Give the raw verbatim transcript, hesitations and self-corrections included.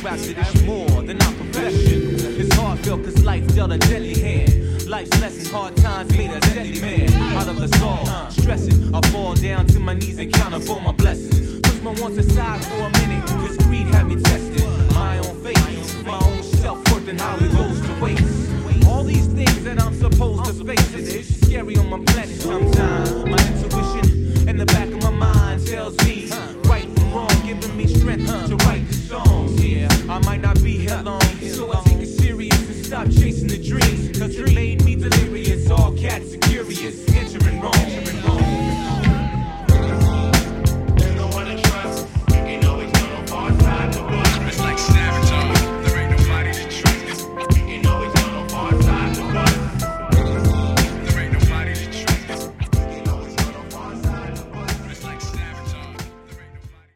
fact that it's more than our profession. It's heartfelt cause life dealt a deadly hand. Life's lessons, hard times made a deadly man. Out of us all, stressing, I fall down to my knees and count up all my blessings. Push my wants aside for a minute, cause greed had me tested. My own faith, my own self-worth and how it goes to waste. All these things that I'm supposed to face, it's scary on my planet sometimes. My